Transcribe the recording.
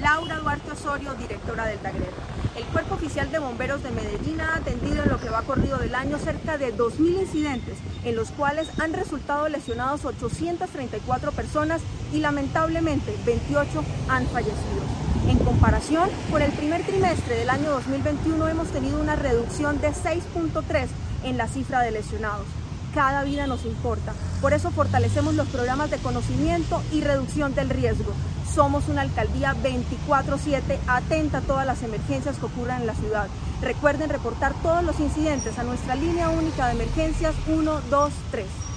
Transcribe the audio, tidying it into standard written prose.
Laura Duarte Osorio, directora del DAGRER. El Cuerpo Oficial de Bomberos de Medellín ha atendido en lo que va corrido del año cerca de 2.000 incidentes, en los cuales han resultado lesionados 834 personas y lamentablemente 28 han fallecido. En comparación, con el primer trimestre del año 2021 hemos tenido una reducción de 6.3 en la cifra de lesionados. Cada vida nos importa, por eso fortalecemos los programas de conocimiento y reducción del riesgo. Somos una alcaldía 24/7 atenta a todas las emergencias que ocurran en la ciudad. Recuerden reportar todos los incidentes a nuestra línea única de emergencias 123.